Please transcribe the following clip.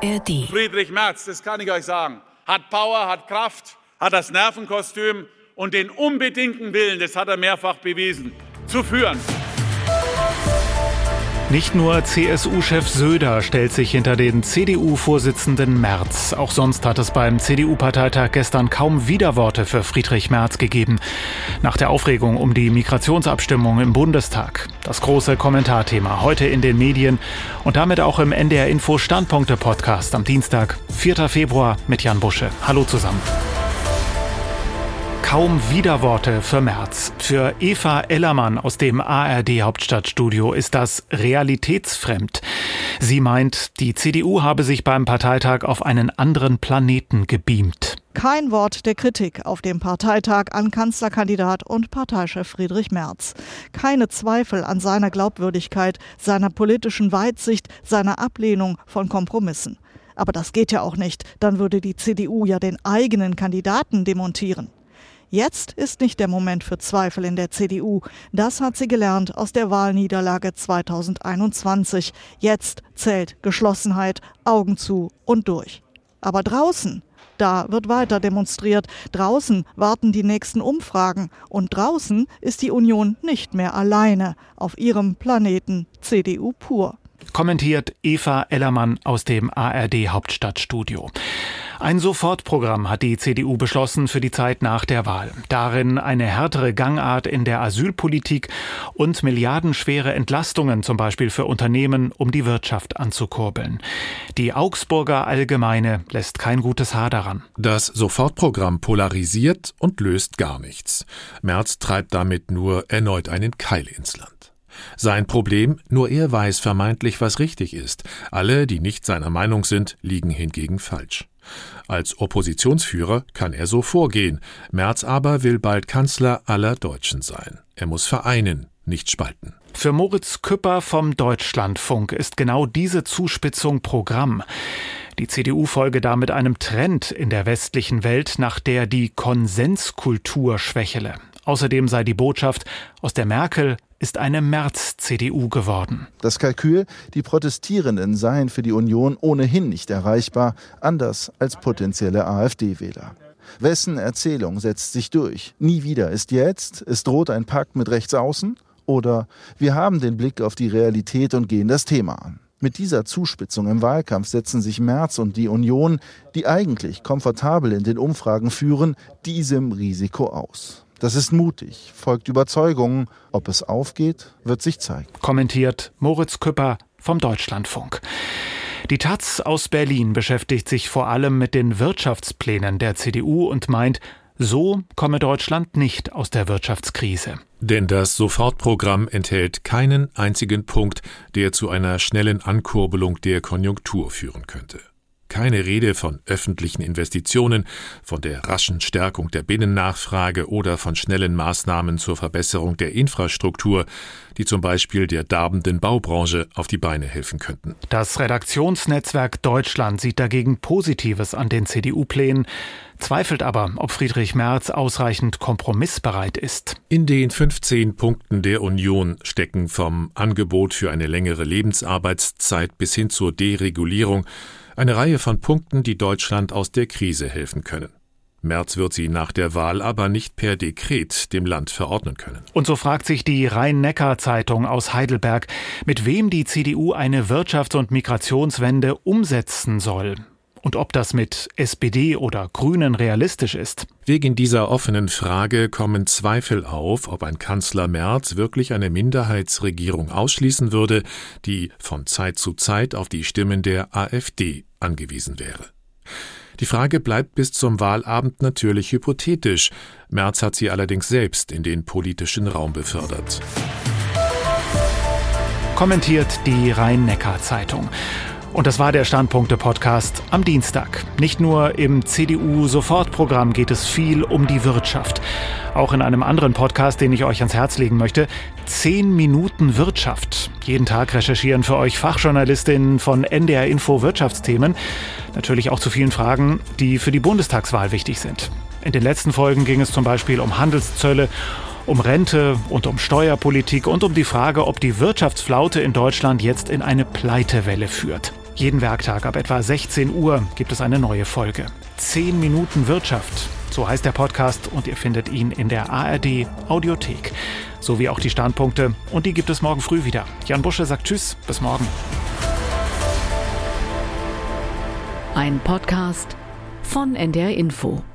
ARD. Friedrich Merz, das kann ich euch sagen, hat Power, hat Kraft, hat das Nervenkostüm und den unbedingten Willen, das hat er mehrfach bewiesen, zu führen. Nicht nur CSU-Chef Söder stellt sich hinter den CDU-Vorsitzenden Merz. Auch sonst hat es beim CDU-Parteitag gestern kaum Widerworte für Friedrich Merz gegeben. Nach der Aufregung um die Migrationsabstimmung im Bundestag. Das große Kommentarthema heute in den Medien und damit auch im NDR Info Standpunkte-Podcast am Dienstag, 4. Februar mit Jan Busche. Hallo zusammen. Kaum Widerworte für Merz. Für Eva Ellermann aus dem ARD-Hauptstadtstudio ist das realitätsfremd. Sie meint, die CDU habe sich beim Parteitag auf einen anderen Planeten gebeamt. Kein Wort der Kritik auf dem Parteitag an Kanzlerkandidat und Parteichef Friedrich Merz. Keine Zweifel an seiner Glaubwürdigkeit, seiner politischen Weitsicht, seiner Ablehnung von Kompromissen. Aber das geht ja auch nicht. Dann würde die CDU ja den eigenen Kandidaten demontieren. Jetzt ist nicht der Moment für Zweifel in der CDU. Das hat sie gelernt aus der Wahlniederlage 2021. Jetzt zählt Geschlossenheit, Augen zu und durch. Aber draußen, da wird weiter demonstriert. Draußen warten die nächsten Umfragen. Und draußen ist die Union nicht mehr alleine auf ihrem Planeten CDU pur. Kommentiert Eva Ellermann aus dem ARD-Hauptstadtstudio. Ein Sofortprogramm hat die CDU beschlossen für die Zeit nach der Wahl. Darin eine härtere Gangart in der Asylpolitik und milliardenschwere Entlastungen, zum Beispiel für Unternehmen, um die Wirtschaft anzukurbeln. Die Augsburger Allgemeine lässt kein gutes Haar daran. Das Sofortprogramm polarisiert und löst gar nichts. Merz treibt damit nur erneut einen Keil ins Land. Sein Problem, nur er weiß vermeintlich, was richtig ist. Alle, die nicht seiner Meinung sind, liegen hingegen falsch. Als Oppositionsführer kann er so vorgehen. Merz aber will bald Kanzler aller Deutschen sein. Er muss vereinen, nicht spalten. Für Moritz Küpper vom Deutschlandfunk ist genau diese Zuspitzung Programm. Die CDU folge damit einem Trend in der westlichen Welt, nach der die Konsenskultur schwächele. Außerdem sei die Botschaft, aus der Merkel ist eine Merz-CDU geworden. Das Kalkül, die Protestierenden seien für die Union ohnehin nicht erreichbar, anders als potenzielle AfD-Wähler. Wessen Erzählung setzt sich durch? Nie wieder ist jetzt, es droht ein Pakt mit Rechtsaußen? Oder wir haben den Blick auf die Realität und gehen das Thema an. Mit dieser Zuspitzung im Wahlkampf setzen sich Merz und die Union, die eigentlich komfortabel in den Umfragen führen, diesem Risiko aus. Das ist mutig, folgt Überzeugung. Ob es aufgeht, wird sich zeigen. Kommentiert Moritz Küpper vom Deutschlandfunk. Die taz aus Berlin beschäftigt sich vor allem mit den Wirtschaftsplänen der CDU und meint, so komme Deutschland nicht aus der Wirtschaftskrise. Denn das Sofortprogramm enthält keinen einzigen Punkt, der zu einer schnellen Ankurbelung der Konjunktur führen könnte. Keine Rede von öffentlichen Investitionen, von der raschen Stärkung der Binnennachfrage oder von schnellen Maßnahmen zur Verbesserung der Infrastruktur, die zum Beispiel der darbenden Baubranche auf die Beine helfen könnten. Das Redaktionsnetzwerk Deutschland sieht dagegen Positives an den CDU-Plänen, zweifelt aber, ob Friedrich Merz ausreichend kompromissbereit ist. In den 15 Punkten der Union stecken vom Angebot für eine längere Lebensarbeitszeit bis hin zur Deregulierung eine Reihe von Punkten, die Deutschland aus der Krise helfen können. Merz wird sie nach der Wahl aber nicht per Dekret dem Land verordnen können. Und so fragt sich die Rhein-Neckar-Zeitung aus Heidelberg, mit wem die CDU eine Wirtschafts- und Migrationswende umsetzen soll. Und ob das mit SPD oder Grünen realistisch ist. Wegen dieser offenen Frage kommen Zweifel auf, ob ein Kanzler Merz wirklich eine Minderheitsregierung ausschließen würde, die von Zeit zu Zeit auf die Stimmen der AfD angewiesen wäre. Die Frage bleibt bis zum Wahlabend natürlich hypothetisch. Merz hat sie allerdings selbst in den politischen Raum befördert. Kommentiert die Rhein-Neckar-Zeitung. Und das war der Standpunkte-Podcast am Dienstag. Nicht nur im CDU-Sofortprogramm geht es viel um die Wirtschaft. Auch in einem anderen Podcast, den ich euch ans Herz legen möchte, 10 Minuten Wirtschaft. Jeden Tag recherchieren für euch Fachjournalistinnen von NDR Info Wirtschaftsthemen. Natürlich auch zu vielen Fragen, die für die Bundestagswahl wichtig sind. In den letzten Folgen ging es zum Beispiel um Handelszölle, um Rente und um Steuerpolitik und um die Frage, ob die Wirtschaftsflaute in Deutschland jetzt in eine Pleitewelle führt. Jeden Werktag ab etwa 16 Uhr gibt es eine neue Folge. 10 Minuten Wirtschaft, so heißt der Podcast und ihr findet ihn in der ARD Audiothek. Sowie auch die Standpunkte und die gibt es morgen früh wieder. Jan Busche sagt Tschüss, bis morgen. Ein Podcast von NDR Info.